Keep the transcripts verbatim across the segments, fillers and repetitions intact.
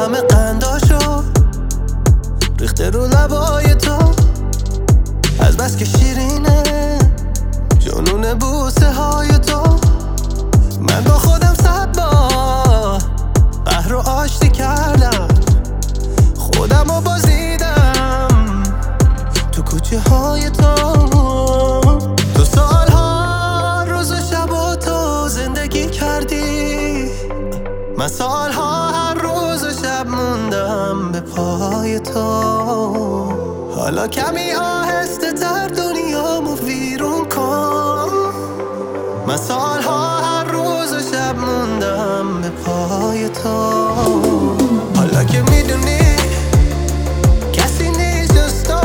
همه قنداشو ریخته رو لبای تو، از بس که شیرینه جنون بوسه های تو. من با خودم صد بار قهر رو آشتی کردم، خودم رو بازیدم تو کوچه های تو. تو سالها روز و شب و تو زندگی کردی، من سالها هر روز و شب موندم به پای تو. حالا کمی آهسته تر دنیامو ویرون کن، من سالها هر روز و شب موندم به پای تو. حالا که میدونی کسی نیست جز تو،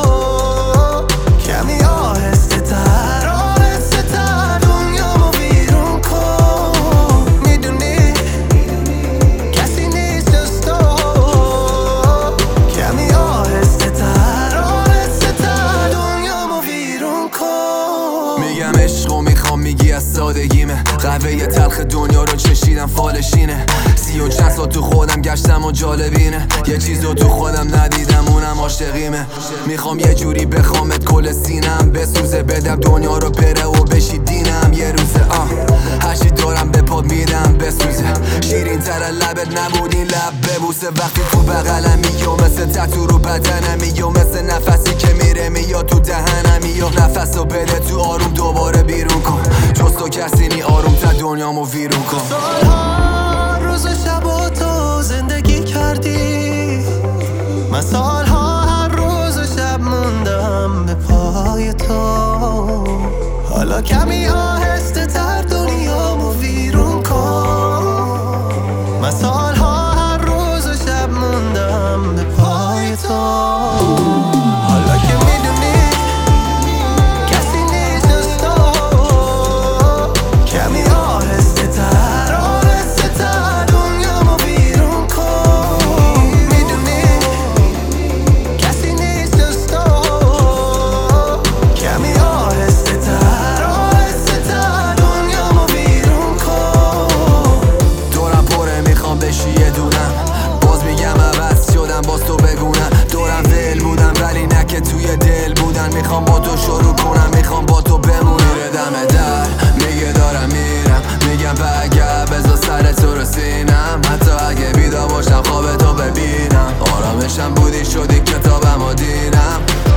کمی آهسته تر آهسته تر دنیامو ویرون کن. میدونی کسی نیست جز تو، کمی آهسته تر آهسته تر دنیامو ویرون کن. میگم عشق و میخوام میگی از سادگیمه، قهوه تلخ دنیا رو چشیدم فالشینه. سی و چند سال تو خودم گشتم و جالبینه، یه چیز رو تو خودم ندیدم اونم عاشقیمه. میخوام یه جوری بخوامت کل سینم بسوزه، بدم دنیا رو بره و بشی دینم یه روزه. آه هرچی دارم به پاد میدم بسوزه، شیرین تر لبت نبود این لب ببوسه. وقتی تو بغلمی یا مثل تتو رو بدنمی، یا مثل نفسی که میره میاد تو دهنمی، یا نفس رو بده تو آروم دوباره بیرون کن، جز تو کسی نی آروم تا دنیامو ویرون کن. سالها روز و شب و تو زندگی کردی، من سالها هر روز و شب موندم به پای تو. حالا کمی آهسته تر دنیامو ویرون کن، من سالها هر روز و شب موندم به پای تو. حالا که میدونی کسی نیست جز تو، کمی آهسته تر آهسته تر دنیامو ویرون کن. میدونی کسی نیست جز تو، کمی آهسته تر آهسته تر دنیامو ویرون کن. دورم پره میخوام بشی یه دونم، باز میگم عوض شدم باز تو بگونم. دورم ول بودم ولی نه که توی دل بودن، میخوام با تو شروع کنم میخوام با تو بمونی. ردم در میگه دارم میرم، میگم برگرد بذار سر تو رو سینم، حتی اگه بیدار باشم خواب تو ببینم. آرامشم بودی شدی کتابم و دینم.